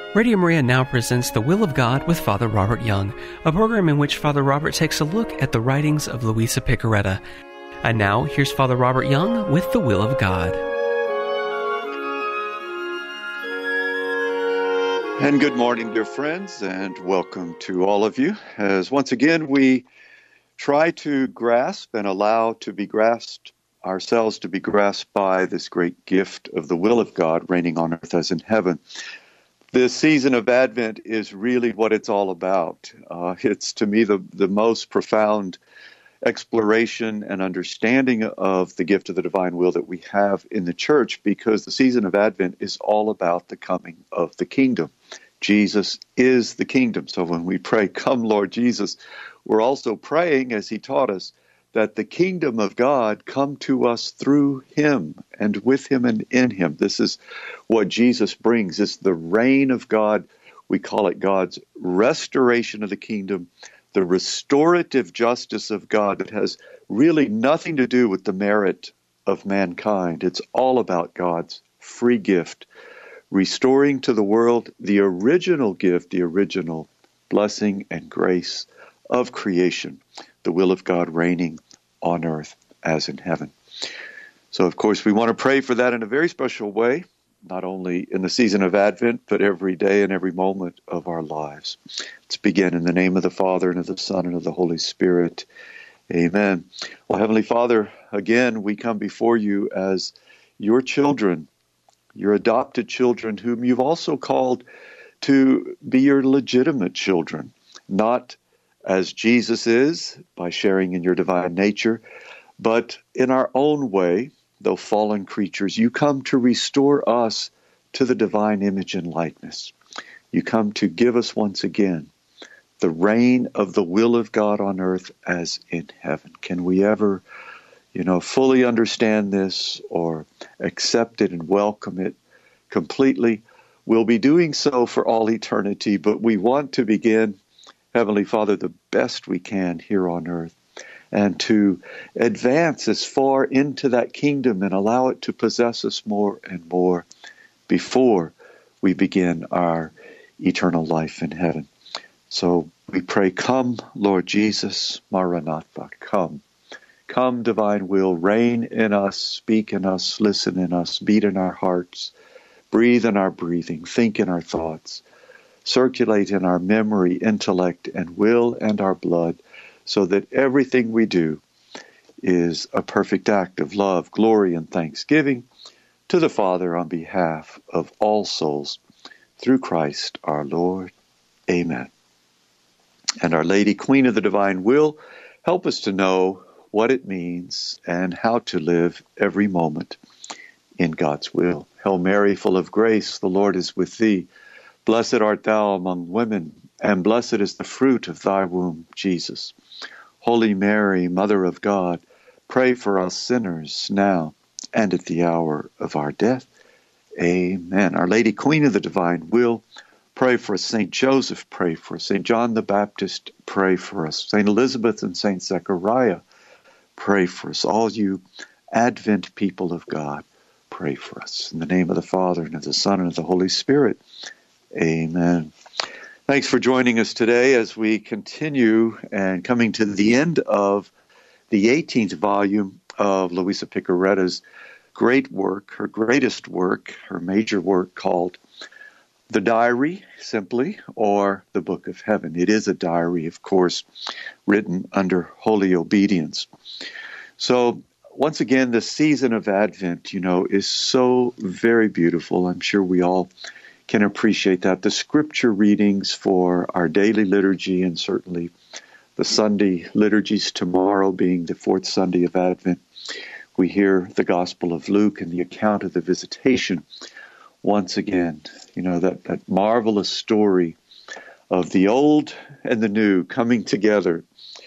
Radio Maria now presents The Will of God with Father Robert Young, a program in which Father Robert takes a look at the writings of Luisa Piccarreta. And now, here's Father Robert Young with The Will of God. And good morning, dear friends, and welcome to all of you, as once again we try to grasp and allow to be grasped ourselves to be grasped by this great gift of the will of God reigning on earth as in heaven. This season of Advent is really what it's all about. It's, to me, the most profound exploration and understanding of the gift of the divine will that we have in the church, because the season of Advent is all about the coming of the kingdom. Jesus is the kingdom. So when we pray, "Come, Lord Jesus," we're also praying, as he taught us, that the kingdom of God come to us through him and with him and in him. This is what Jesus brings. It's the reign of God. We call it God's restoration of the kingdom, the restorative justice of God that has really nothing to do with the merit of mankind. It's all about God's free gift, restoring to the world the original gift, the original blessing and grace of creation, the will of God reigning on earth as in heaven. So, of course, we want to pray for that in a very special way, not only in the season of Advent, but every day and every moment of our lives. Let's begin in the name of the Father, and of the Son, and of the Holy Spirit. Amen. Well, Heavenly Father, again, we come before you as your children, your adopted children, whom you've also called to be your legitimate children, not as Jesus is, by sharing in your divine nature, but in our own way, though fallen creatures, you come to restore us to the divine image and likeness. You come to give us once again the reign of the will of God on earth as in heaven. Can we ever, fully understand this or accept it and welcome it completely? We'll be doing so for all eternity, but we want to begin, Heavenly Father, the best we can here on earth, and to advance as far into that kingdom and allow it to possess us more and more before we begin our eternal life in heaven. So we pray, "Come, Lord Jesus, Maranatha, come. Come, divine will, reign in us, speak in us, listen in us, beat in our hearts, breathe in our breathing, think in our thoughts, circulate in our memory, intellect, and will, and our blood, so that everything we do is a perfect act of love, glory, and thanksgiving to the Father on behalf of all souls, through Christ our Lord. Amen." And Our Lady, Queen of the Divine Will, help us to know what it means and how to live every moment in God's will. Hail Mary, full of grace, the Lord is with thee. Blessed art thou among women, and blessed is the fruit of thy womb, Jesus. Holy Mary, Mother of God, pray for us sinners now and at the hour of our death. Amen. Our Lady, Queen of the Divine Will, pray for us. Saint Joseph, pray for us. Saint John the Baptist, pray for us. Saint Elizabeth and Saint Zechariah, pray for us. All you Advent people of God, pray for us. In the name of the Father, and of the Son, and of the Holy Spirit. Amen. Thanks for joining us today as we continue and coming to the end of the 18th volume of Luisa Piccarreta's great work, her greatest work, her major work called The Diary, simply, or The Book of Heaven. It is a diary, of course, written under holy obedience. So, once again, the season of Advent, is so very beautiful. I'm sure we all can appreciate that. The scripture readings for our daily liturgy, and certainly the Sunday liturgies, tomorrow being the fourth Sunday of Advent, we hear the Gospel of Luke and the account of the visitation. Once again, that marvelous story of the old and the new coming together.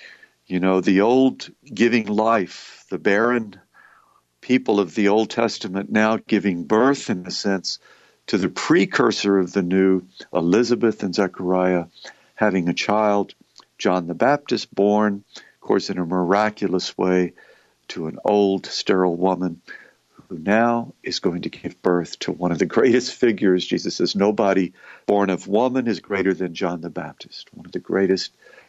The old giving life, the barren people of the Old Testament now giving birth, in a sense, to the precursor of the new, Elizabeth and Zechariah having a child, John the Baptist born, of course, in a miraculous way to an old, sterile woman who now is going to give birth to one of the greatest figures. Jesus says, nobody born of woman is greater than John the Baptist, one of the greatest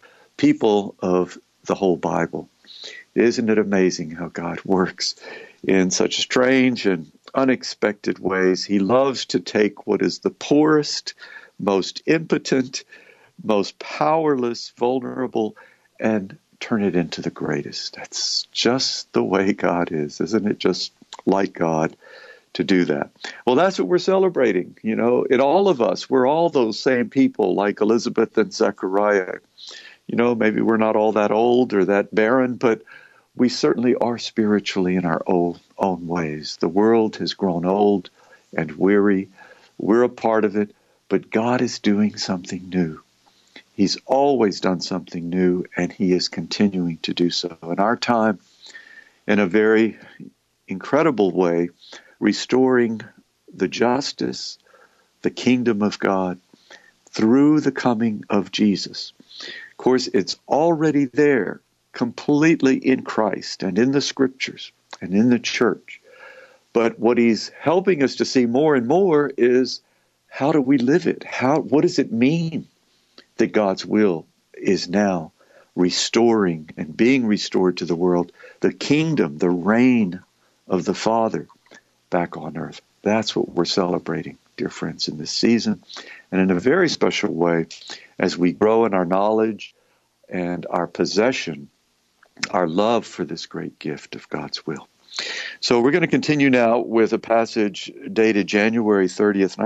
people of the whole Bible. Isn't it amazing how God works in such strange and unexpected ways? He loves to take what is the poorest, most impotent, most powerless, vulnerable, and turn it into the greatest. That's just the way God is. Isn't it just like God to do that? Well, that's what we're celebrating. You know, in all of us, we're all those same people like Elizabeth and Zechariah. You know, maybe we're not all that old or that barren, but we certainly are spiritually in our own ways. The world has grown old and weary. We're a part of it, but God is doing something new. He's always done something new, and he is continuing to do so. In our time, in a very incredible way, restoring the justice, the kingdom of God, through the coming of Jesus. Of course, it's already there, completely in Christ and in the Scriptures and in the church. But what he's helping us to see more and more is, how do we live it? What does it mean that God's will is now restoring and being restored to the world, the kingdom, the reign of the Father back on earth? That's what we're celebrating, dear friends, in this season. And in a very special way, as we grow in our knowledge and our possession, our love for this great gift of God's will. So we're going to continue now with a passage dated January 30th,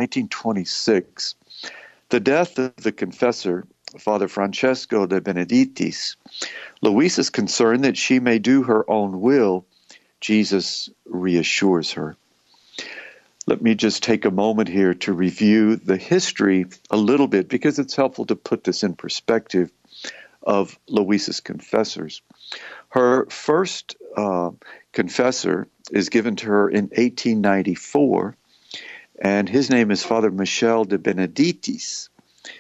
1926. The death of the confessor, Father Francesco de Benedictis. Luisa's concern that she may do her own will, Jesus reassures her. Let me just take a moment here to review the history a little bit, because it's helpful to put this in perspective of Luisa's confessors. Her first confessor is given to her in 1894, and his name is Father Michel de Benedictis.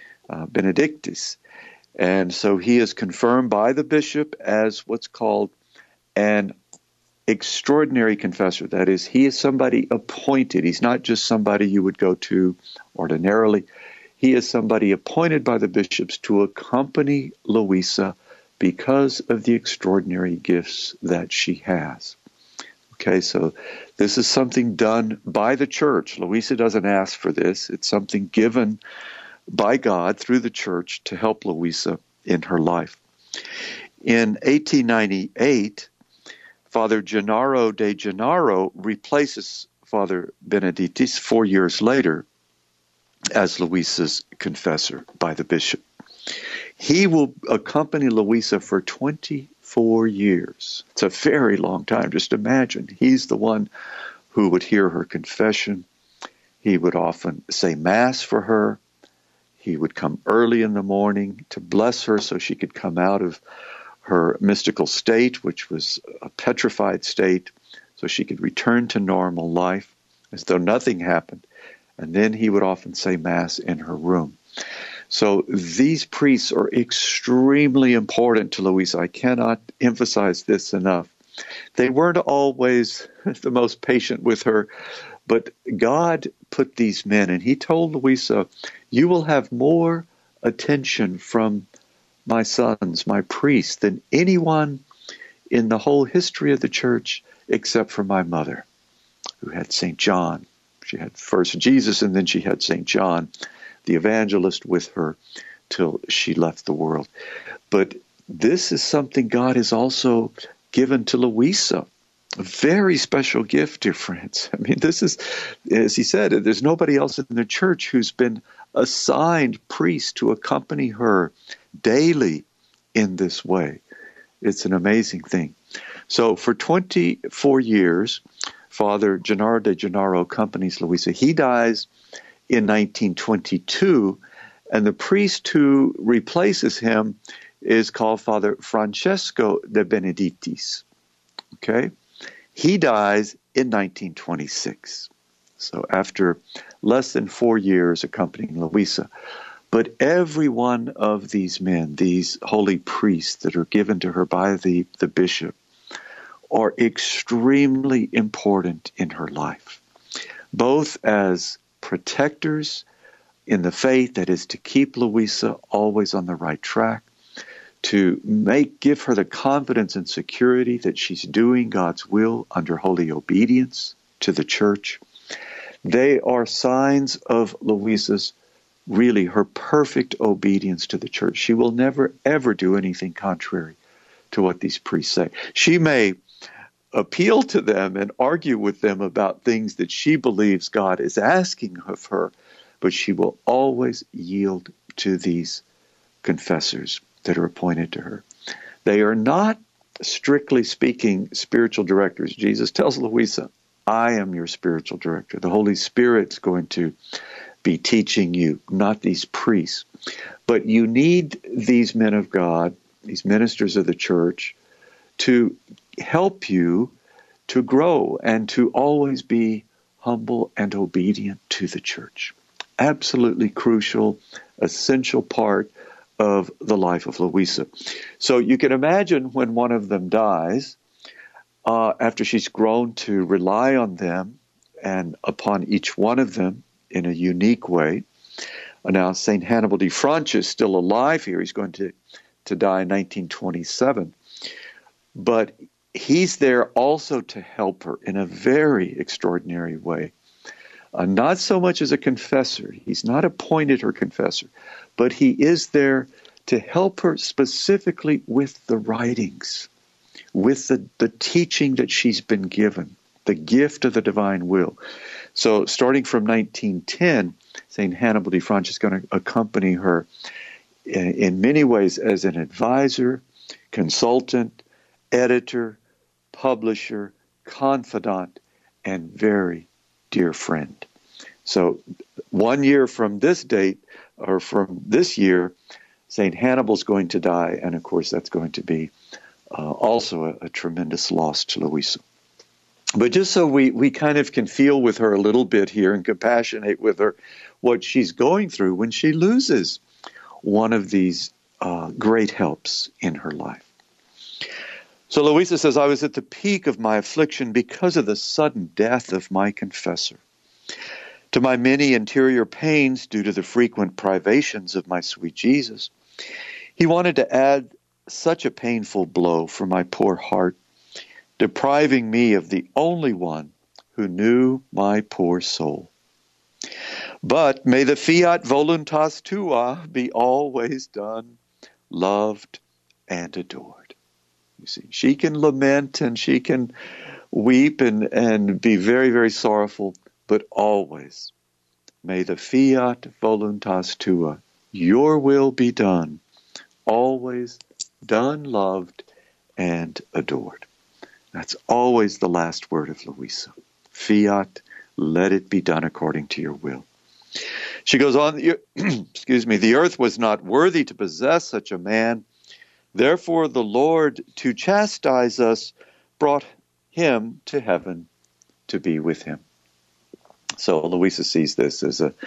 And so he is confirmed by the bishop as what's called an extraordinary confessor. That is, he is somebody appointed. He's not just somebody you would go to ordinarily. He is somebody appointed by the bishops to accompany Luisa because of the extraordinary gifts that she has. Okay, so this is something done by the church. Luisa doesn't ask for this. It's something given by God through the church to help Luisa in her life. In 1898, Father Gennaro de Gennaro replaces Father Benedictis 4 years later as Luisa's confessor by the bishop. He will accompany Luisa for 24 years. It's a very long time. Just imagine. He's the one who would hear her confession. He would often say Mass for her. He would come early in the morning to bless her so she could come out of her mystical state, which was a petrified state, so she could return to normal life as though nothing happened. And then he would often say Mass in her room. So these priests are extremely important to Luisa. I cannot emphasize this enough. They weren't always the most patient with her, but God put these men, and he told Luisa, you will have more attention from my sons, my priests, than anyone in the whole history of the church except for my mother, who had St. John. She had first Jesus, and then she had St. John, the evangelist, with her till she left the world. But this is something God has also given to Luisa. A very special gift, dear friends. I mean, this is, as he said, there's nobody else in the church who's been assigned priest to accompany her daily in this way. It's an amazing thing. So for 24 years, Father Gennaro de Gennaro accompanies Luisa. He dies in 1922, and the priest who replaces him is called Father Francesco de Benedictis. Okay? He dies in 1926. So after less than 4 years accompanying Luisa. But every one of these men, these holy priests that are given to her by the bishop, are extremely important in her life, both as protectors in the faith, that is to keep Louisa always on the right track, to give her the confidence and security that she's doing God's will under holy obedience to the church. They are signs of Louisa's, really her perfect obedience to the church. She will never, ever do anything contrary to what these priests say. She may appeal to them and argue with them about things that she believes God is asking of her, but she will always yield to these confessors that are appointed to her. They are not, strictly speaking, spiritual directors. Jesus tells Louisa, I am your spiritual director. The Holy Spirit's going to be teaching you, not these priests. But you need these men of God, these ministers of the church, to help you to grow and to always be humble and obedient to the church. Absolutely crucial, essential part of the life of Louisa. So you can imagine when one of them dies, after she's grown to rely on them and upon each one of them in a unique way. Now, St. Hannibal de Francha is still alive here. He's going to die in 1927. But he's there also to help her in a very extraordinary way. Not so much as a confessor. He's not appointed her confessor, but he is there to help her specifically with the writings, with the teaching that she's been given, the gift of the divine will. So starting from 1910, St. Hannibal de Francha is going to accompany her in many ways as an advisor, consultant, editor, publisher, confidant, and very dear friend. So 1 year from this date, or from this year, St. Hannibal's going to die, and of course that's going to be also a tremendous loss to Louisa. But just so we kind of can feel with her a little bit here and compassionate with her what she's going through when she loses one of these great helps in her life. So Louisa says, I was at the peak of my affliction because of the sudden death of my confessor. To my many interior pains due to the frequent privations of my sweet Jesus, he wanted to add such a painful blow for my poor heart, depriving me of the only one who knew my poor soul. But may the fiat voluntas tua be always done, loved, and adored. You see, she can lament and she can weep and be very, very sorrowful, but always may the fiat voluntas tua, your will be done, always done, loved, and adored. That's always the last word of Louisa. Fiat, let it be done according to your will. She goes on, the earth was not worthy to possess such a man. Therefore the Lord, to chastise us, brought him to heaven to be with him. So Louisa sees this as the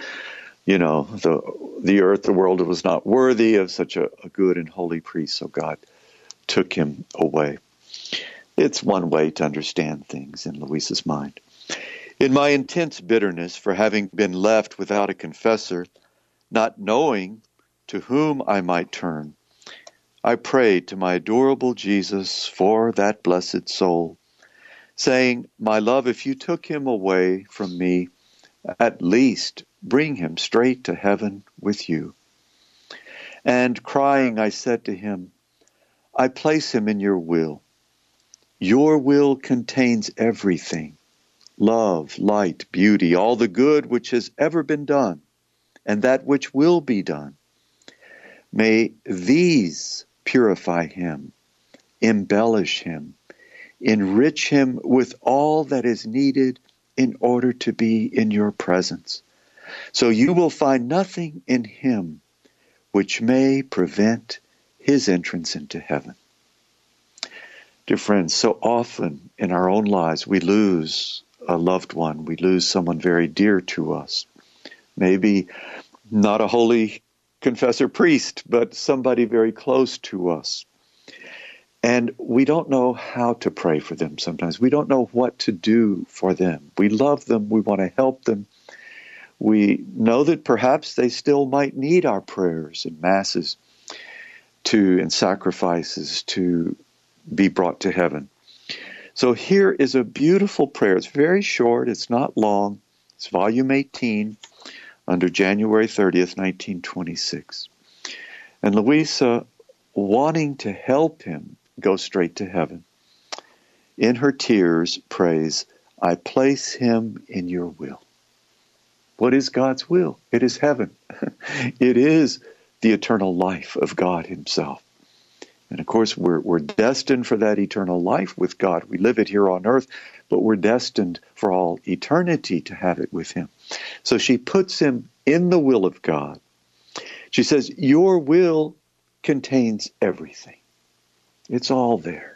earth, the world was not worthy of such a good and holy priest, so God took him away. It's one way to understand things in Louisa's mind. In my intense bitterness for having been left without a confessor, not knowing to whom I might turn, I prayed to my adorable Jesus for that blessed soul, saying, my love, if you took him away from me, at least bring him straight to heaven with you. And crying, I said to him, I place him in your will. Your will contains everything, love, light, beauty, all the good which has ever been done, and that which will be done. May these purify him, embellish him, enrich him with all that is needed in order to be in your presence. So you will find nothing in him which may prevent his entrance into heaven. Dear friends, so often in our own lives we lose a loved one. We lose someone very dear to us. Maybe not a holy confessor priest, but somebody very close to us. And we don't know how to pray for them sometimes. We don't know what to do for them. We love them. We want to help them. We know that perhaps they still might need our prayers and masses and sacrifices to be brought to heaven. So here is a beautiful prayer. It's very short. It's not long. It's volume 18 under January 30th, 1926. And Louisa, wanting to help him go straight to heaven, in her tears prays, I place him in your will. What is God's will? It is heaven. It is the eternal life of God himself. And of course, we're destined for that eternal life with God. We live it here on earth, but we're destined for all eternity to have it with him. So she puts him in the will of God. She says, your will contains everything. It's all there,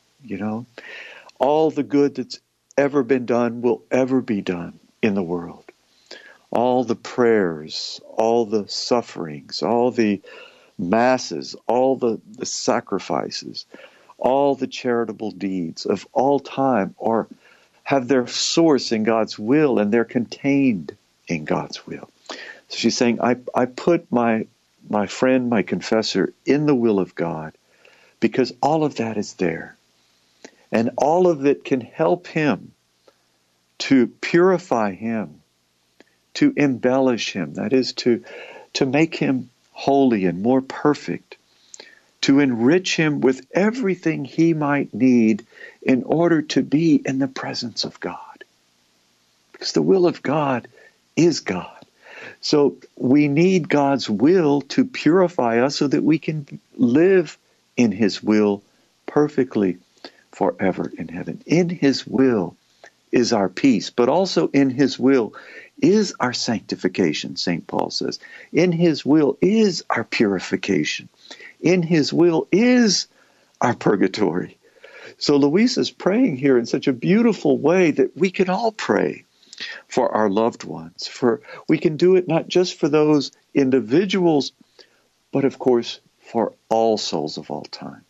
All the good that's ever been done will ever be done in the world. All the prayers, all the sufferings, all the masses, all the sacrifices, all the charitable deeds of all time have their source in God's will, and they're contained in God's will. So she's saying, I put my friend, my confessor, in the will of God because all of that is there. And all of it can help him to purify him, to embellish him, that is, to make him holy and more perfect, to enrich him with everything he might need in order to be in the presence of God. Because the will of God is God. So we need God's will to purify us so that we can live in his will perfectly forever in heaven. In his will is our peace, but also in his will is our sanctification, St. Paul says. In his will is our purification. In his will is our purgatory. So Louisa's praying here in such a beautiful way that we can all pray for our loved ones. We can do it not just for those individuals, but of course for all souls of all time.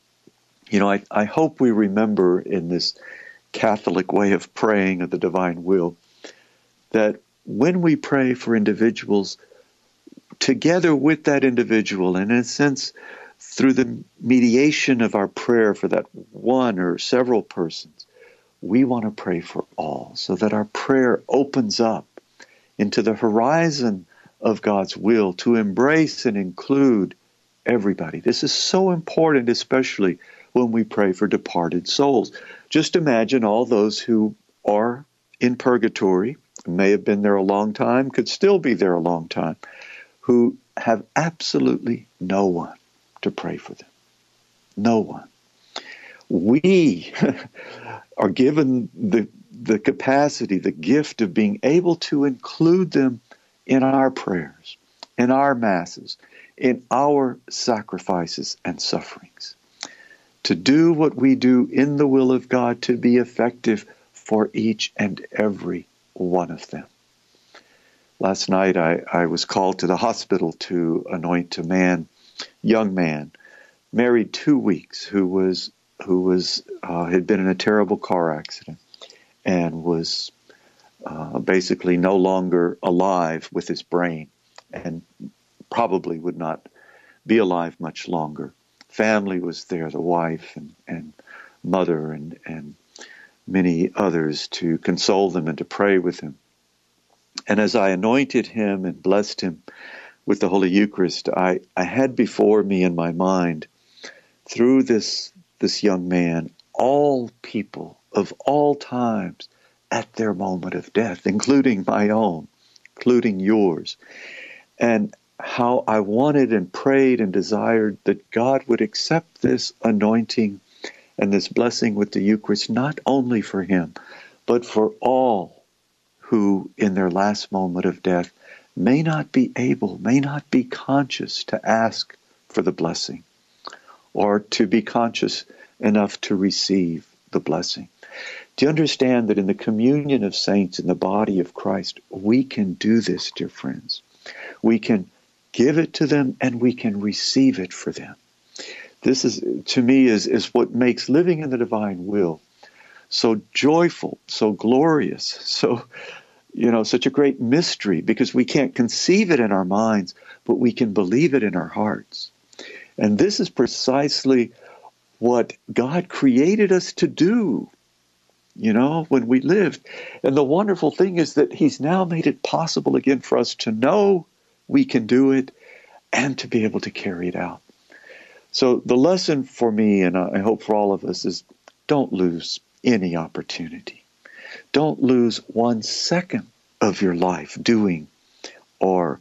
I hope we remember in this Catholic way of praying of the divine will that when we pray for individuals, together with that individual, and in a sense, through the mediation of our prayer for that one or several persons, we want to pray for all so that our prayer opens up into the horizon of God's will to embrace and include everybody. This is so important, especially when we pray for departed souls. Just imagine all those who are in purgatory, may have been there a long time, could still be there a long time, who have absolutely no one to pray for them. No one. We are given the capacity, the gift of being able to include them in our prayers, in our masses, in our sacrifices and sufferings. To do what we do in the will of God to be effective for each and every one of them. Last night I was called to the hospital to anoint a young man, married 2 weeks, who had been in a terrible car accident and was basically no longer alive with his brain and probably would not be alive much longer. Family was there, the wife and mother and many others to console them and to pray with him. And as I anointed him and blessed him with the Holy Eucharist, I had before me in my mind, through this young man, all people of all times at their moment of death, including my own, including yours, and how I wanted and prayed and desired that God would accept this anointing and this blessing with the Eucharist, not only for him, but for all who in their last moment of death may not be conscious to ask for the blessing or to be conscious enough to receive the blessing. Do you understand that in the communion of saints in the body of Christ, we can do this, dear friends? We can give it to them and we can receive it for them. This is, to me, is what makes living in the divine will so joyful, so glorious, so, such a great mystery, because we can't conceive it in our minds, but we can believe it in our hearts. And this is precisely what God created us to do, when we lived. And the wonderful thing is that He's now made it possible again for us to know we can do it and to be able to carry it out. So the lesson for me, and I hope for all of us, is don't lose any opportunity. Don't lose 1 second of your life doing or,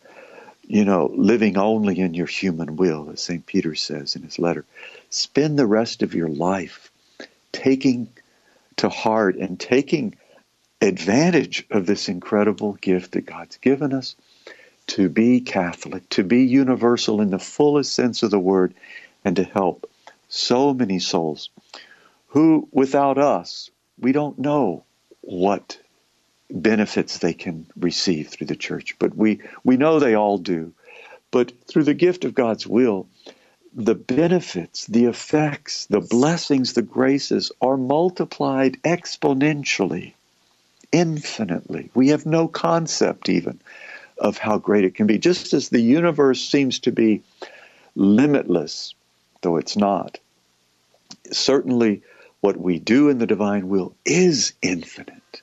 living only in your human will, as St. Peter says in his letter. Spend the rest of your life taking to heart and taking advantage of this incredible gift that God's given us to be Catholic, to be universal in the fullest sense of the word, and to help so many souls who, without us, we don't know what benefits they can receive through the church. But we know they all do. But through the gift of God's will, the benefits, the effects, the blessings, the graces are multiplied exponentially, infinitely. We have no concept even of how great it can be. Just as the universe seems to be limitless, though it's not, certainly what we do in the divine will is infinite.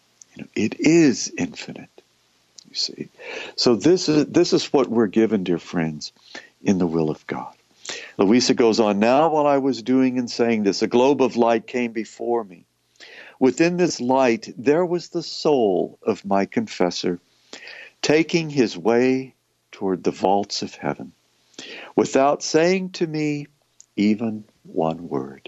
It is infinite, you see. So this is what we're given, dear friends, in the will of God. Louisa goes on, now while I was doing and saying this, a globe of light came before me. Within this light, there was the soul of my confessor, taking his way toward the vaults of heaven, without saying to me even one word.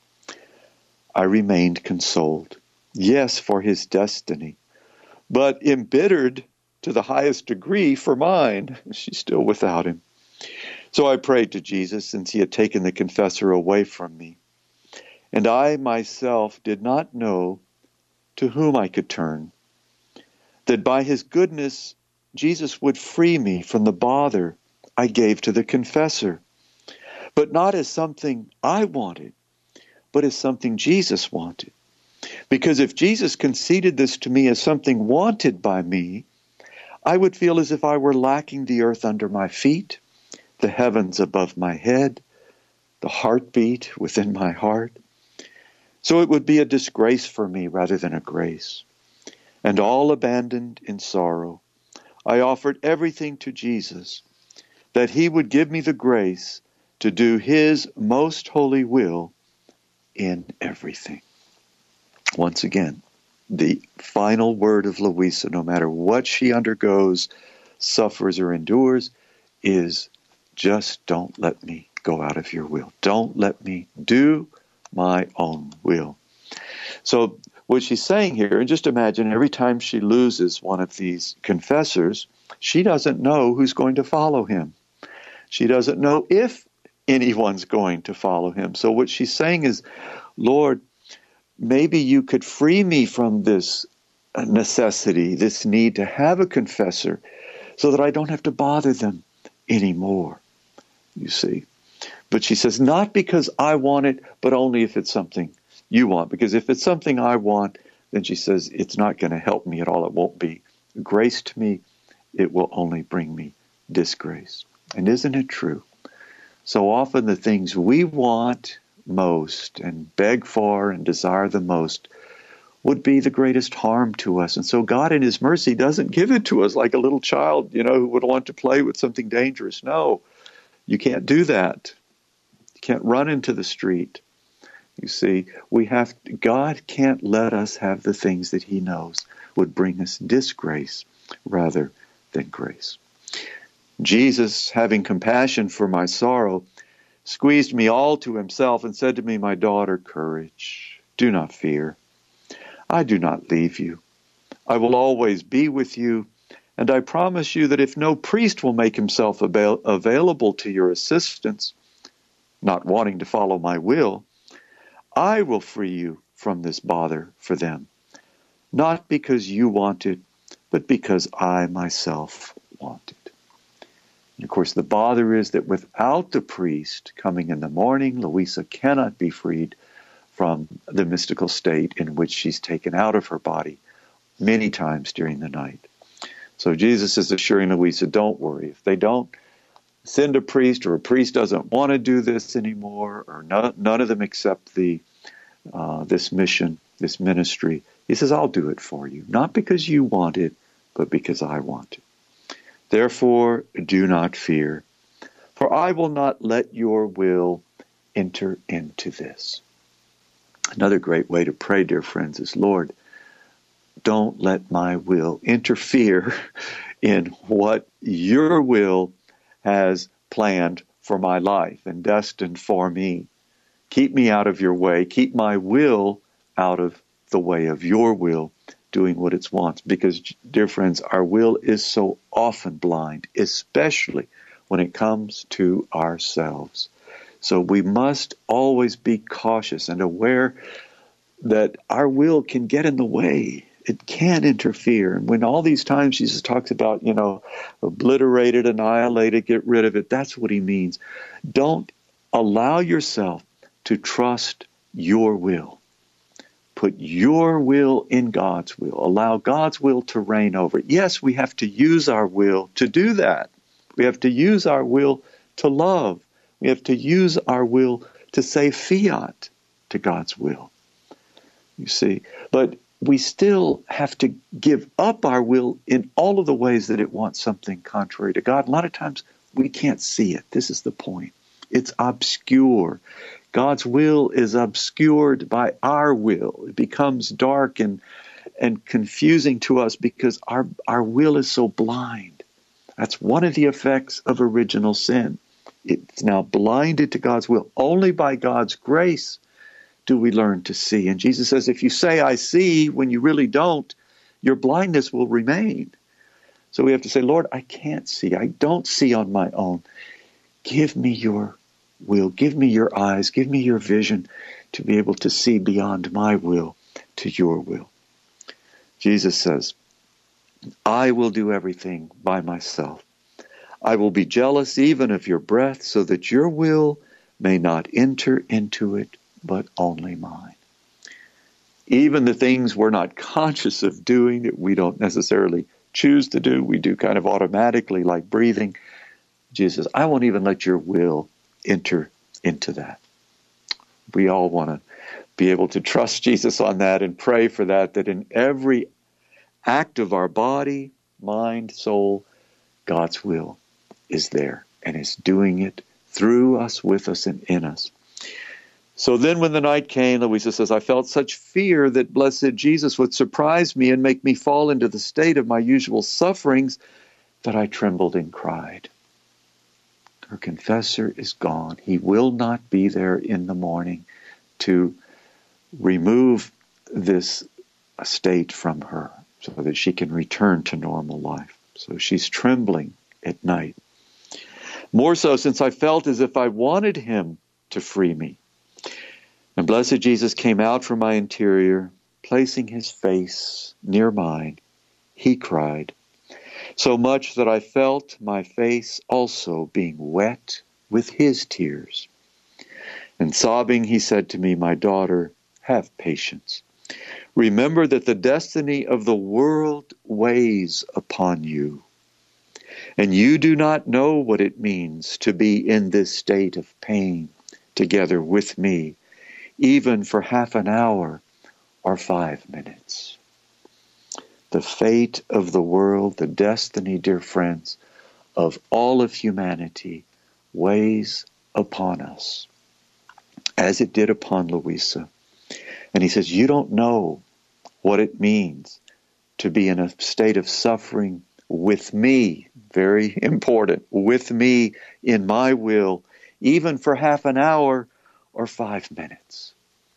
I remained consoled, yes, for his destiny, but embittered to the highest degree for mine. She's still without him. So I prayed to Jesus, since he had taken the confessor away from me. And I myself did not know to whom I could turn, that by his goodness Jesus would free me from the bother I gave to the confessor, but not as something I wanted, but as something Jesus wanted. Because if Jesus conceded this to me as something wanted by me, I would feel as if I were lacking the earth under my feet, the heavens above my head, the heartbeat within my heart. So it would be a disgrace for me rather than a grace. And all abandoned in sorrow, I offered everything to Jesus, that he would give me the grace to do his most holy will in everything. Once again, the final word of Louisa, no matter what she undergoes, suffers, or endures, is just don't let me go out of your will. Don't let me do my own will. So what she's saying here, and just imagine every time she loses one of these confessors, she doesn't know who's going to follow him. She doesn't know if anyone's going to follow him. So what she's saying is, Lord, maybe you could free me from this necessity, this need to have a confessor, so that I don't have to bother them anymore, you see. But she says, not because I want it, but only if it's something you want. Because if it's something I want, then she says, it's not going to help me at all. It won't be grace to me. It will only bring me disgrace. And isn't it true? So often the things we want most and beg for and desire the most would be the greatest harm to us. And so God in his mercy doesn't give it to us like a little child, who would want to play with something dangerous. No, you can't do that. You can't run into the street. You see, God can't let us have the things that he knows would bring us disgrace rather than grace. Jesus, having compassion for my sorrow, squeezed me all to himself and said to me, my daughter, courage, do not fear. I do not leave you. I will always be with you, and I promise you that if no priest will make himself available to your assistance, not wanting to follow my will, I will free you from this bother for them, not because you want it, but because I myself want it. Of course, the bother is that without the priest coming in the morning, Louisa cannot be freed from the mystical state in which she's taken out of her body many times during the night. So Jesus is assuring Louisa, don't worry. If they don't send a priest, or a priest doesn't want to do this anymore, or none of them accept this mission, this ministry, he says, I'll do it for you. Not because you want it, but because I want it. Therefore, do not fear, for I will not let your will enter into this. Another great way to pray, dear friends, is, Lord, don't let my will interfere in what your will has planned for my life and destined for me. Keep me out of your way. Keep my will out of the way of your will, doing what it wants. Because, dear friends, our will is so often blind, especially when it comes to ourselves. So we must always be cautious and aware that our will can get in the way. It can interfere. And when all these times Jesus talks about, obliterate it, annihilate it, get rid of it, that's what he means. Don't allow yourself to trust your will. Put your will in God's will. Allow God's will to reign over it. Yes, we have to use our will to do that. We have to use our will to love. We have to use our will to say fiat to God's will. You see, but we still have to give up our will in all of the ways that it wants something contrary to God. A lot of times we can't see it. This is the point. It's obscure. God's will is obscured by our will. It becomes dark and confusing to us because our will is so blind. That's one of the effects of original sin. It's now blinded to God's will. Only by God's grace do we learn to see. And Jesus says, if you say, I see, when you really don't, your blindness will remain. So we have to say, Lord, I can't see. I don't see on my own. Give me your will. Give me your eyes. Give me your vision to be able to see beyond my will to your will. Jesus says, I will do everything by myself. I will be jealous even of your breath so that your will may not enter into it, but only mine. Even the things we're not conscious of doing, that we don't necessarily choose to do, we do kind of automatically, like breathing. Jesus says, I won't even let your will enter into that. We all want to be able to trust Jesus on that and pray for that in every act of our body, mind, soul, God's will is there and is doing it through us, with us, and in us. So then when the night came, Louisa says, I felt such fear that blessed Jesus would surprise me and make me fall into the state of my usual sufferings that I trembled and cried. Her confessor is gone. He will not be there in the morning to remove this state from her so that she can return to normal life. So she's trembling at night. More so since I felt as if I wanted him to free me. And blessed Jesus came out from my interior, placing his face near mine. He cried, so much that I felt my face also being wet with his tears. And sobbing, he said to me, my daughter, have patience. Remember that the destiny of the world weighs upon you. And you do not know what it means to be in this state of pain together with me, even for half an hour or 5 minutes. The fate of the world, the destiny, dear friends, of all of humanity weighs upon us, as it did upon Louisa. And he says, you don't know what it means to be in a state of suffering with me, very important, with me in my will, even for half an hour or 5 minutes.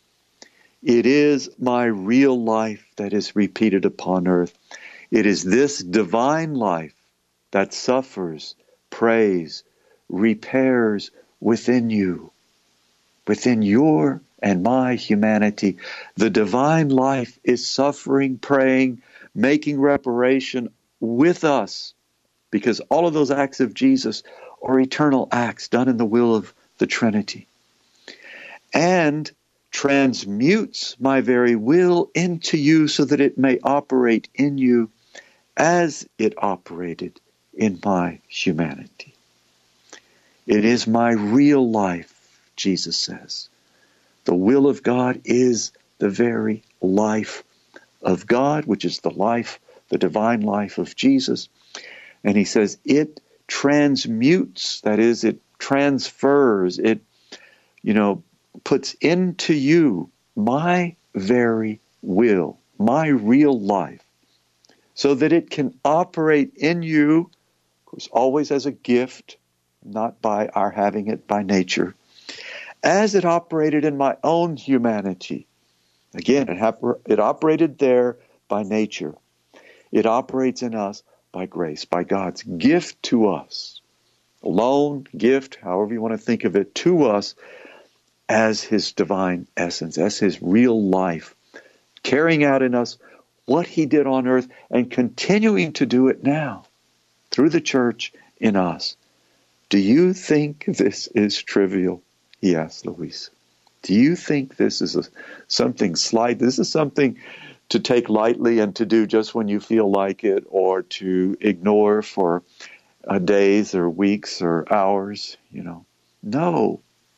It is my real life that is repeated upon earth. It is this divine life that suffers, prays, repairs within you, within your and my humanity. The divine life is suffering, praying, making reparation with us because all of those acts of Jesus are eternal acts done in the will of the Trinity. And transmutes my very will into you so that it may operate in you as it operated in my humanity. It is my real life, Jesus says. The will of God is the very life of God, which is the life, the divine life of Jesus. And he says it transmutes, that is, it transfers, it, puts into you my very will, my real life, so that it can operate in you, of course, always as a gift, not by our having it by nature, as it operated in my own humanity. Again, it operated there by nature. It operates in us by grace, by God's gift to us. Loan, gift, however you want to think of it, to us as his divine essence, as his real life, carrying out in us what he did on earth and continuing to do it now through the church in us. Do you think this is trivial? He asked Louisa. Do you think this is something slight? This is something to take lightly and to do just when you feel like it, or to ignore for days or weeks or hours, No.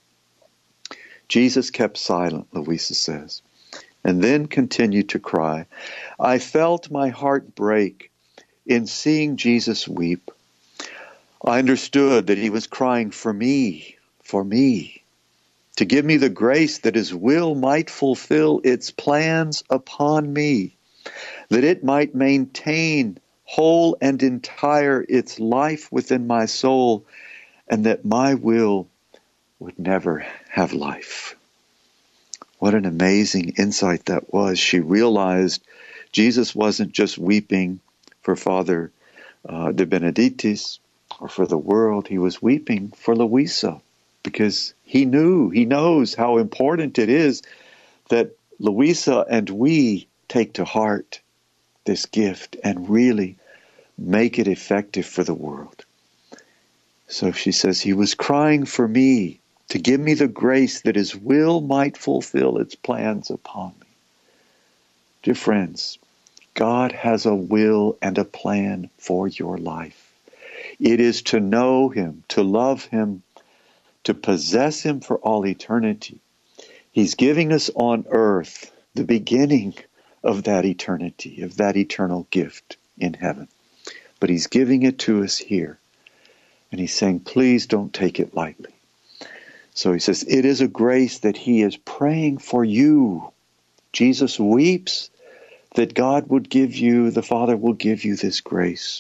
Jesus kept silent, Louisa says, and then continued to cry. I felt my heart break in seeing Jesus weep. I understood that he was crying for me, to give me the grace that his will might fulfill its plans upon me, that it might maintain whole and entire its life within my soul, and that my will would never have life. What an amazing insight that was. She realized Jesus wasn't just weeping for Father De Benedictis or for the world. He was weeping for Louisa, because he knows how important it is that Louisa and we take to heart this gift and really make it effective for the world. So she says, he was crying for me to give me the grace that his will might fulfill its plans upon me. Dear friends, God has a will and a plan for your life. It is to know him, to love him, to possess him for all eternity. He's giving us on earth the beginning of that eternity, of that eternal gift in heaven. But he's giving it to us here. And he's saying, please don't take it lightly. So he says, it is a grace that he is praying for you. Jesus weeps that God would give you, the Father will give you this grace,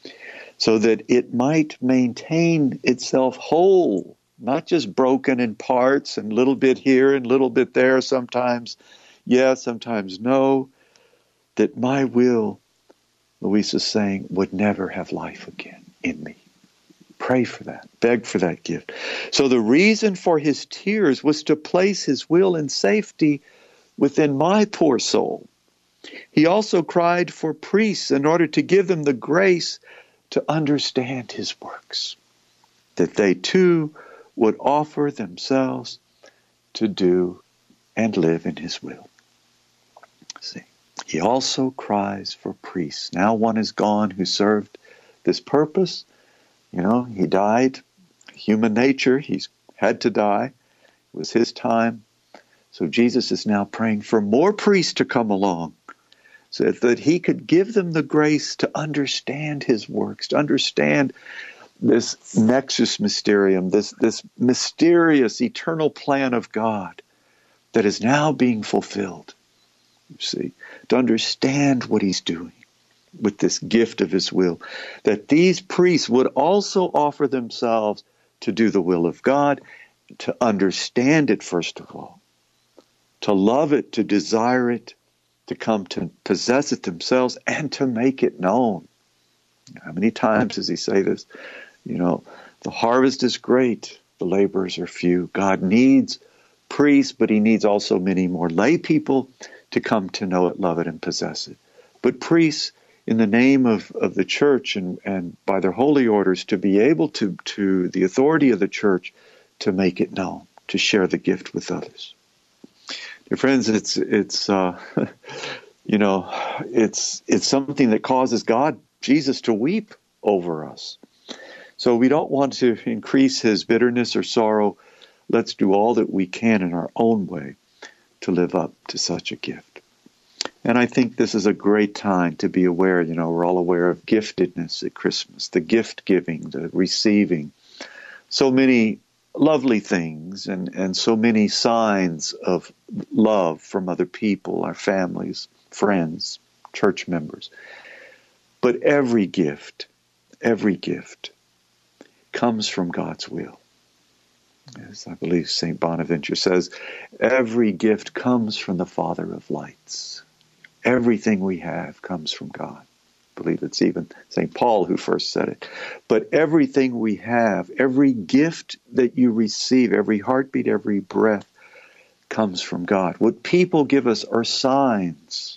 so that it might maintain itself whole, not just broken in parts and a little bit here and a little bit there, sometimes yes, sometimes no, that my will, Louisa's saying, would never have life again in me. Pray for that. Beg for that gift. So the reason for his tears was to place his will in safety within my poor soul. He also cried for priests in order to give them the grace to understand his works, that they too would offer themselves to do and live in his will. See, he also cries for priests. Now one is gone who served this purpose. He died. Human nature, he's had to die. It was his time. So Jesus is now praying for more priests to come along, so that he could give them the grace to understand his works, to understand this nexus mysterium, this mysterious eternal plan of God that is now being fulfilled. You see, to understand what he's doing with this gift of his will, that these priests would also offer themselves to do the will of God, to understand it first of all, to love it, to desire it, to come to possess it themselves, and to make it known. How many times does he say this? The harvest is great, the laborers are few. God needs priests, but he needs also many more lay people to come to know it, love it, and possess it. But priests, in the name of the church and by their holy orders to be able to the authority of the church to make it known, to share the gift with others. Dear friends, it's it's something that causes God, Jesus, to weep over us. So we don't want to increase his bitterness or sorrow. Let's do all that we can in our own way to live up to such a gift. And I think this is a great time to be aware, we're all aware of giftedness at Christmas, the gift giving, the receiving. So many lovely things and so many signs of love from other people, our families, friends, church members. But every gift comes from God's will. As I believe St. Bonaventure says, every gift comes from the Father of lights. Everything we have comes from God. I believe it's even St. Paul who first said it. But everything we have, every gift that you receive, every heartbeat, every breath comes from God. What people give us are signs,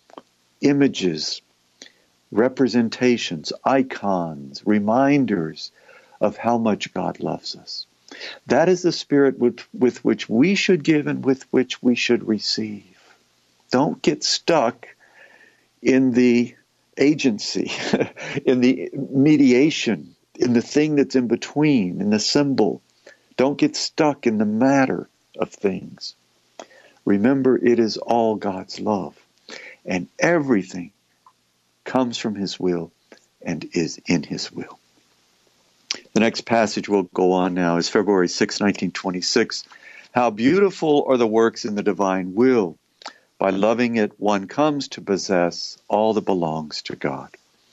images, representations, icons, reminders of how much God loves us. That is the spirit with which we should give and with which we should receive. Don't get stuck in the agency, in the mediation, in the thing that's in between, in the symbol. Don't get stuck in the matter of things. Remember, it is all God's love, and everything comes from his will and is in his will. The next passage we'll go on now is February 6, 1926. How beautiful are the works in the divine will. By loving it, one comes to possess all that belongs to God.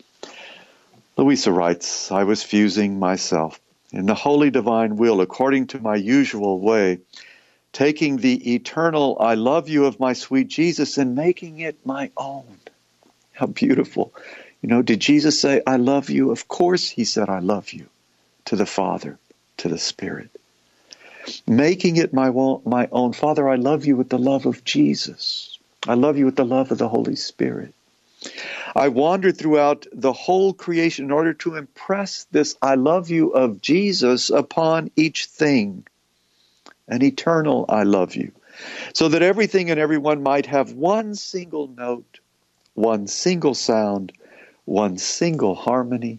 Louisa writes, I was fusing myself in the holy divine will according to my usual way, taking the eternal I love you of my sweet Jesus and making it my own. How beautiful. Did Jesus say, I love you? Of course he said, I love you. To the Father, to the Spirit. Making it my own. Father, I love you with the love of Jesus. I love you with the love of the Holy Spirit. I wandered throughout the whole creation in order to impress this I love you of Jesus upon each thing. An eternal I love you. So that everything and everyone might have one single note, one single sound, one single harmony,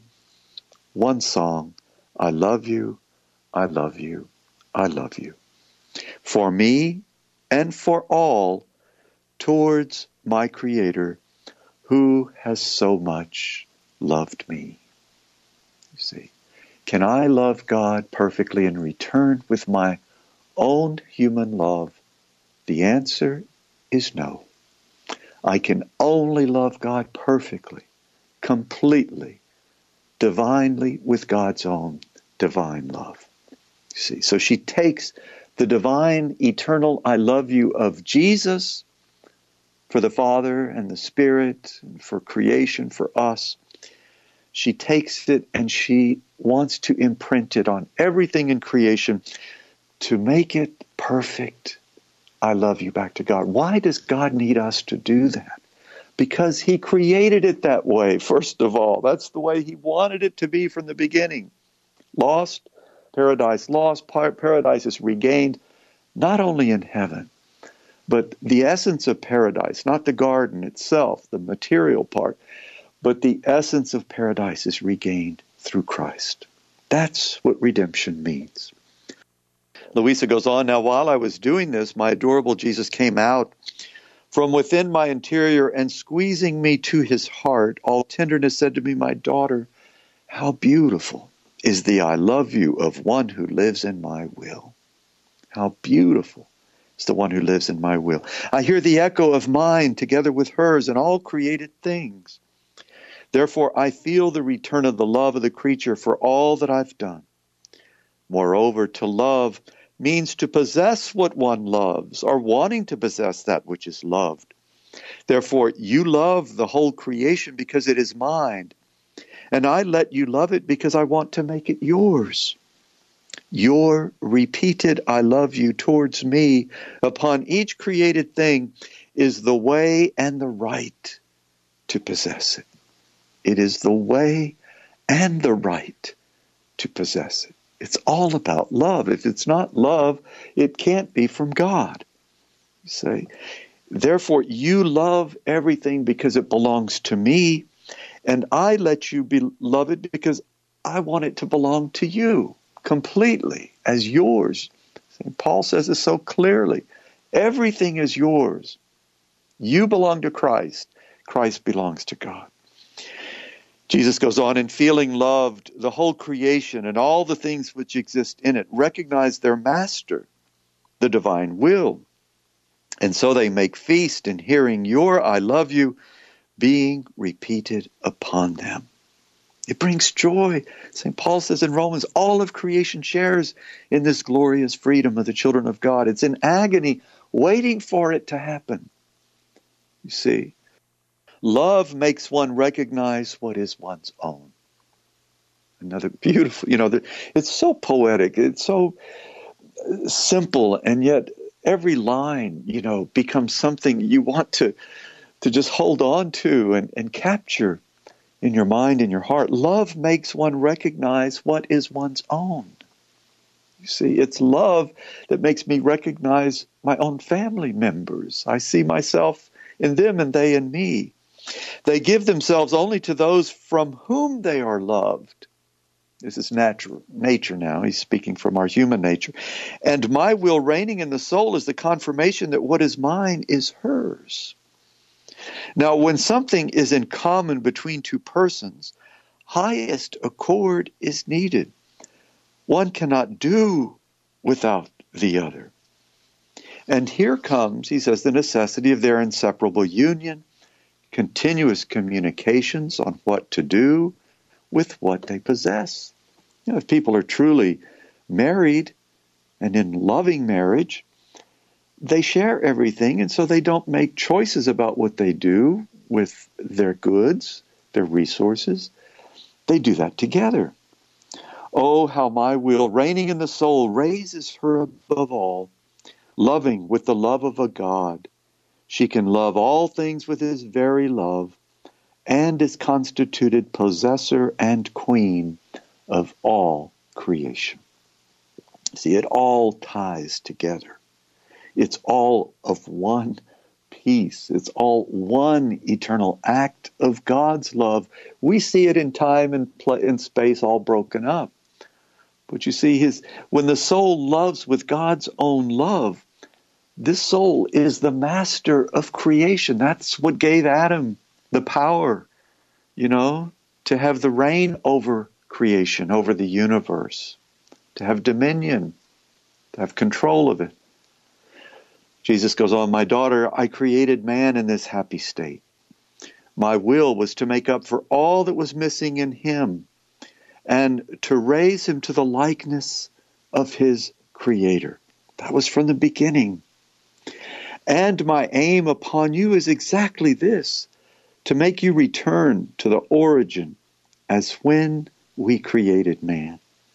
one song. I love you, I love you, I love you. For me and for all, towards my Creator, who has so much loved me. You see, can I love God perfectly in return with my own human love? The answer is no. I can only love God perfectly, completely, divinely with God's own divine love. You see, so she takes the divine, eternal I love you of Jesus for the Father and the Spirit, and for creation, for us. She takes it and she wants to imprint it on everything in creation to make it perfect. I love you back to God. Why does God need us to do that? Because he created it that way, first of all. That's the way he wanted it to be from the beginning. Lost, paradise lost, paradise is regained, not only in heaven, but the essence of paradise, not the garden itself, the material part, but the essence of paradise is regained through Christ. That's what redemption means. Louisa goes on, now while I was doing this, my adorable Jesus came out from within my interior and squeezing me to his heart, all tenderness said to me, my daughter, how beautiful is the I love you of one who lives in my will. How beautiful is the one who lives in my will. I hear the echo of mine together with hers and all created things. Therefore, I feel the return of the love of the creature for all that I've done. Moreover, to love means to possess what one loves, or wanting to possess that which is loved. Therefore, you love the whole creation because it is mine, and I let you love it because I want to make it yours. Your repeated I love you towards me upon each created thing is the way and the right to possess it. It is the way and the right to possess it. It's all about love. If it's not love, it can't be from God. You say, therefore, you love everything because it belongs to me, and I let you love it because I want it to belong to you completely as yours. St. Paul says this so clearly. Everything is yours. You belong to Christ. Christ belongs to God. Jesus goes on, in feeling loved, the whole creation and all the things which exist in it recognize their master, the divine will. And so they make feast in hearing your I love you being repeated upon them. It brings joy. St. Paul says in Romans, all of creation shares in this glorious freedom of the children of God. It's in agony, waiting for it to happen. You see, love makes one recognize what is one's own. Another beautiful, it's so poetic. It's so simple, and yet every line, becomes something you want to just hold on to and capture in your mind and your heart. Love makes one recognize what is one's own. You see, it's love that makes me recognize my own family members. I see myself in them and they in me. They give themselves only to those from whom they are loved. This is nature now. He's speaking from our human nature. And my will reigning in the soul is the confirmation that what is mine is hers. Now, when something is in common between two persons, highest accord is needed. One cannot do without the other. And here comes, he says, the necessity of their inseparable union, continuous communications on what to do with what they possess. If people are truly married and in loving marriage, they share everything, and so they don't make choices about what they do with their goods, their resources. They do that together. Oh, how my will, reigning in the soul, raises her above all, loving with the love of a God. She can love all things with his very love, and is constituted possessor and queen of all creation. See, it all ties together. It's all of one piece. It's all one eternal act of God's love. We see it in time and space all broken up. But you see, when the soul loves with God's own love, this soul is the master of creation. That's what gave Adam the power, to have the reign over creation, over the universe, to have dominion, to have control of it. Jesus goes on, my daughter, I created man in this happy state. My will was to make up for all that was missing in him and to raise him to the likeness of his Creator. That was from the beginning. And my aim upon you is exactly this, to make you return to the origin as when we created man.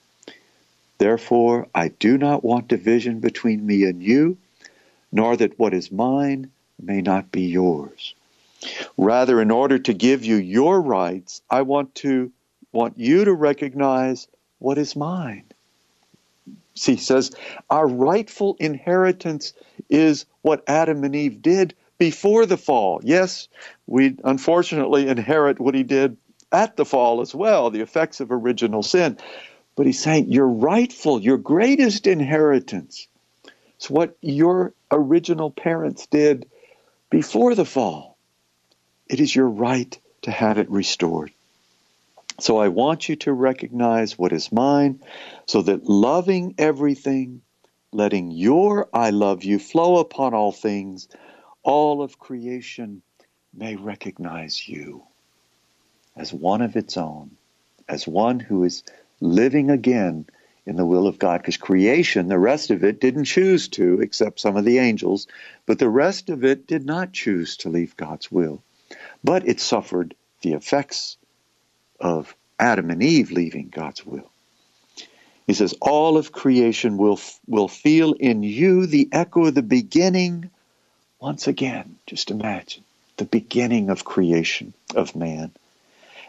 Therefore, I do not want division between me and you, nor that what is mine may not be yours. Rather, in order to give you your rights, I want you to recognize what is mine. See, he says, our rightful inheritance is what Adam and Eve did before the fall. Yes, we unfortunately inherit what he did at the fall as well, the effects of original sin. But he's saying your rightful, your greatest inheritance is what your original parents did before the fall. It is your right to have it restored. So I want you to recognize what is mine, so that loving everything, letting your I love you flow upon all things, all of creation may recognize you as one of its own, as one who is living again in the will of God. Because creation, the rest of it, didn't choose to, except some of the angels, but the rest of it did not choose to leave God's will. But it suffered the effects of Adam and Eve leaving God's will. He says, all of creation will feel in you the echo of the beginning once again. Just imagine the beginning of creation of man.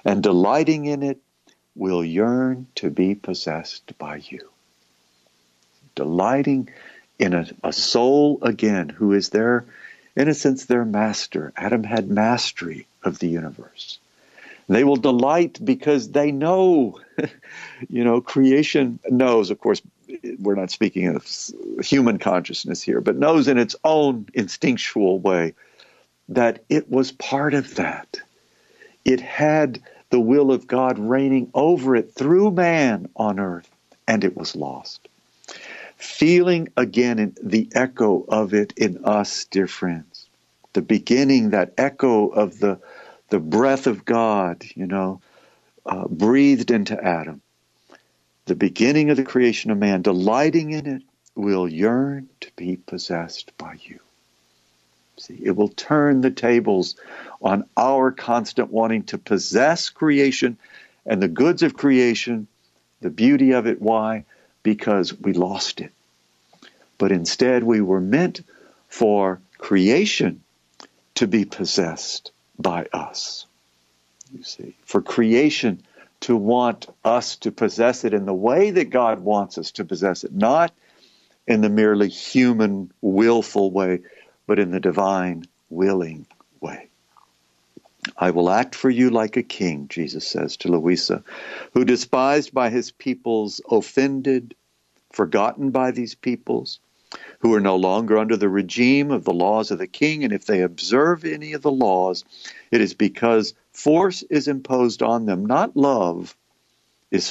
and delighting in it, will yearn to be possessed by you. Delighting in a soul again who is their, in a sense, their master. Adam had mastery of the universe. They will delight because they know, creation knows, of course, we're not speaking of human consciousness here, but knows in its own instinctual way that it was part of that. It had the will of God reigning over it through man on earth, and it was lost. Feeling again the echo of it in us, dear friends. The beginning, that echo of the breath of God, breathed into Adam. The beginning of the creation of man, delighting in it, will yearn to be possessed by you. See, it will turn the tables on our constant wanting to possess creation and the goods of creation, the beauty of it. Why? Because we lost it. But instead we were meant for creation to be possessed by us. You see, for creation to want us to possess it in the way that God wants us to possess it, not in the merely human, willful way, but in the divine, willing way. I will act for you like a king, Jesus says to Louisa, who, despised by his peoples, offended, forgotten by these peoples, who are no longer under the regime of the laws of the king, and if they observe any of the laws, it is because force is imposed on them, not love is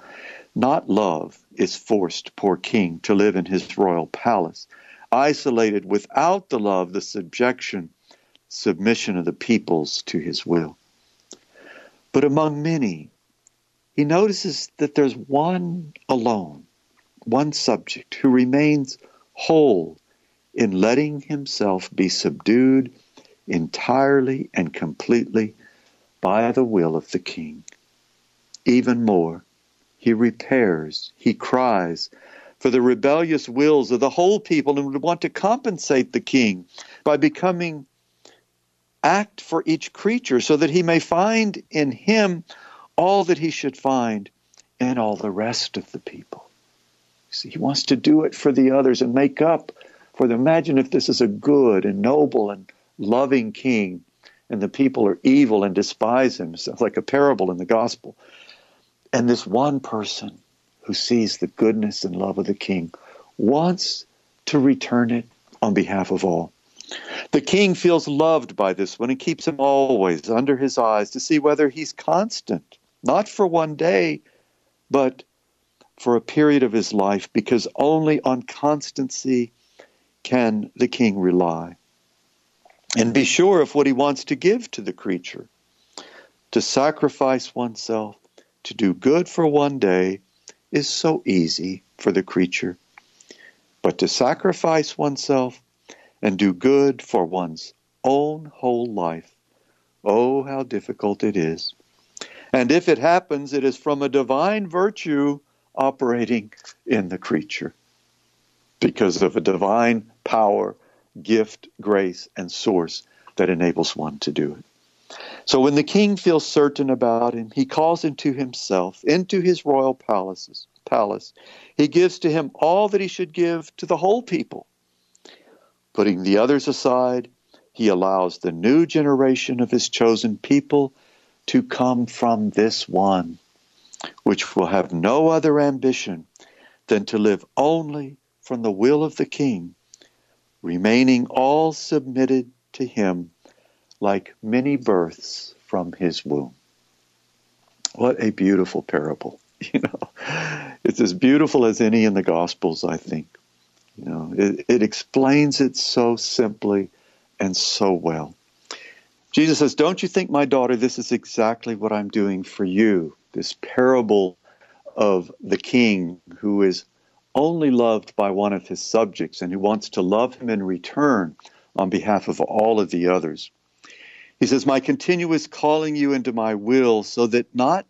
forced, poor king, to live in his royal palace, isolated without the love, the submission of the peoples to his will. But among many, he notices that there's one alone, one subject who remains whole in letting himself be subdued entirely and completely by the will of the king. Even more, he repairs, he cries for the rebellious wills of the whole people and would want to compensate the king by becoming act for each creature so that he may find in him all that he should find in all the rest of the people. See, he wants to do it for the others and make up for them. Imagine if this is a good and noble and loving king and the people are evil and despise him. It sounds like a parable in the gospel. And this one person who sees the goodness and love of the king wants to return it on behalf of all. The king feels loved by this one and keeps him always under his eyes to see whether he's constant, not for one day, but for a period of his life, because only on constancy can the king rely and be sure of what he wants to give to the creature. To sacrifice oneself, to do good for one day, is so easy for the creature. But to sacrifice oneself and do good for one's own whole life, oh, how difficult it is. And if it happens, it is from a divine virtue operating in the creature, because of a divine power, gift, grace, and source that enables one to do it. So when the king feels certain about him, he calls him to himself, into his royal palace. He gives to him all that he should give to the whole people. Putting the others aside, he allows the new generation of his chosen people to come from this one, which will have no other ambition than to live only from the will of the king, remaining all submitted to him like many births from his womb. What a beautiful parable. It's as beautiful as any in the Gospels, I think. It explains it so simply and so well. Jesus says, don't you think, my daughter, this is exactly what I'm doing for you? This parable of the king who is only loved by one of his subjects and who wants to love him in return on behalf of all of the others. He says, my continuous calling you into my will so that not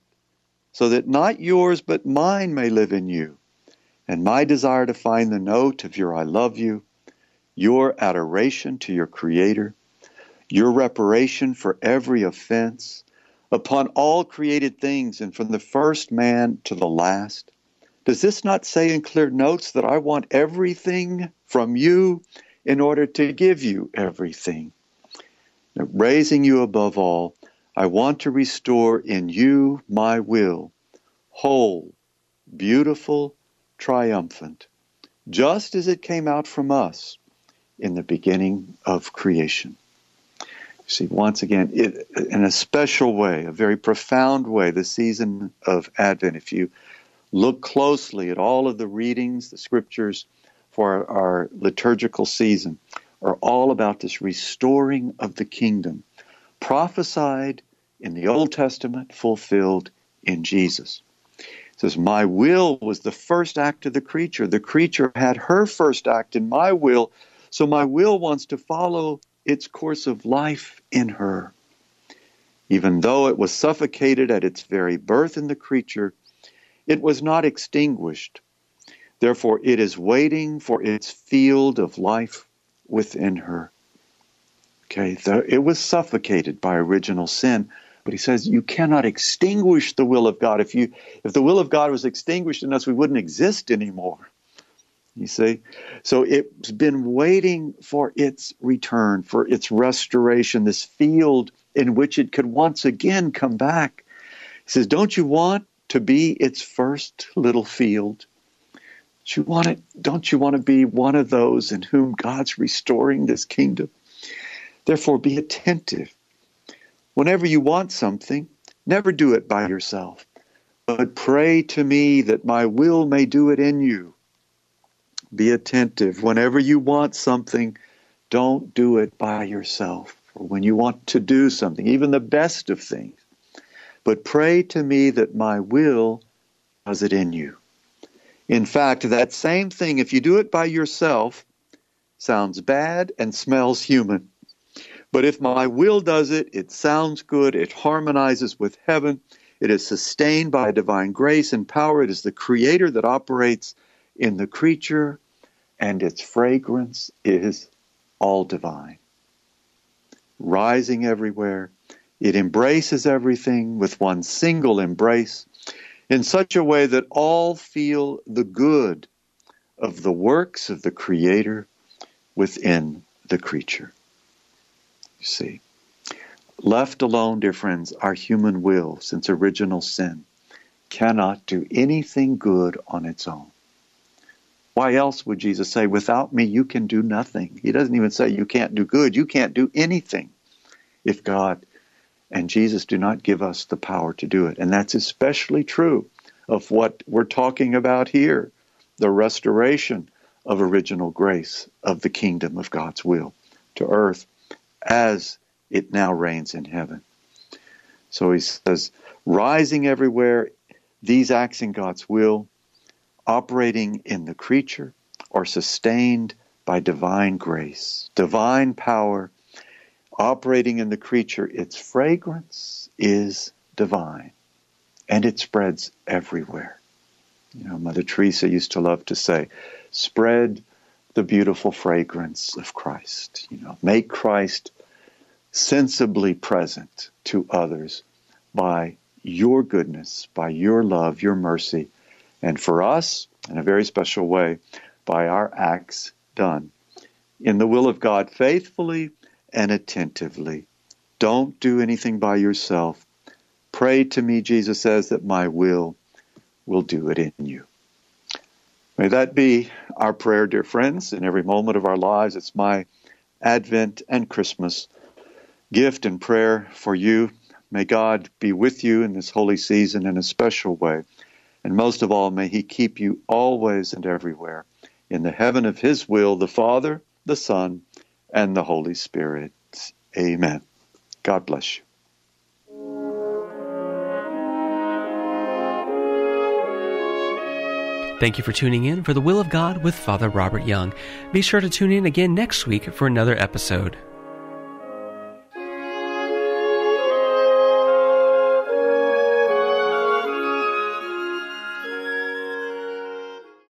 yours but mine may live in you, and my desire to find the note of your I love you, your adoration to your Creator, your reparation for every offense, upon all created things, and from the first man to the last? Does this not say in clear notes that I want everything from you in order to give you everything? Now, raising you above all, I want to restore in you my will, whole, beautiful, triumphant, just as it came out from us in the beginning of creation. See, once again, in a special way, a very profound way, the season of Advent, if you look closely at all of the readings, the scriptures for our liturgical season, are all about this restoring of the kingdom, prophesied in the Old Testament, fulfilled in Jesus. It says, my will was the first act of the creature. The creature had her first act in my will, so my will wants to follow its course of life in her. Even though it was suffocated at its very birth in the creature, it was not extinguished. Therefore, it is waiting for its field of life within her. Okay, it was suffocated by original sin, but he says you cannot extinguish the will of God. If the will of God was extinguished in us, we wouldn't exist anymore. You see? So it's been waiting for its return, for its restoration, this field in which it could once again come back. He says, don't you want to be its first little field? Don't you want to be one of those in whom God's restoring this kingdom? Therefore, be attentive. Whenever you want something, never do it by yourself, but pray to me that my will may do it in you. Be attentive. Whenever you want something, don't do it by yourself. Or when you want to do something, even the best of things, but pray to me that my will does it in you. In fact, that same thing, if you do it by yourself, sounds bad and smells human. But if my will does it, it sounds good, it harmonizes with heaven, it is sustained by divine grace and power, it is the Creator that operates in the creature, and its fragrance is all divine. Rising everywhere, it embraces everything with one single embrace in such a way that all feel the good of the works of the Creator within the creature. You see, left alone, dear friends, our human will, since original sin, cannot do anything good on its own. Why else would Jesus say, without me you can do nothing? He doesn't even say you can't do good. You can't do anything if God and Jesus do not give us the power to do it. And that's especially true of what we're talking about here, the restoration of original grace of the kingdom of God's will to earth as it now reigns in heaven. So he says, rising everywhere, these acts in God's will, operating in the creature, are sustained by divine grace, divine power, operating in the creature. Its fragrance is divine, and it spreads everywhere. You know, Mother Teresa used to love to say, spread the beautiful fragrance of Christ. You know, make Christ sensibly present to others by your goodness, by your love, your mercy, and for us, in a very special way, by our acts done in the will of God faithfully and attentively. Don't do anything by yourself. Pray to me, Jesus says, that my will do it in you. May that be our prayer, dear friends, in every moment of our lives. It's my Advent and Christmas gift and prayer for you. May God be with you in this holy season in a special way. And most of all, may He keep you always and everywhere in the heaven of His will, the Father, the Son, and the Holy Spirit. Amen. God bless you. Thank you for tuning in for The Will of God with Father Robert Young. Be sure to tune in again next week for another episode.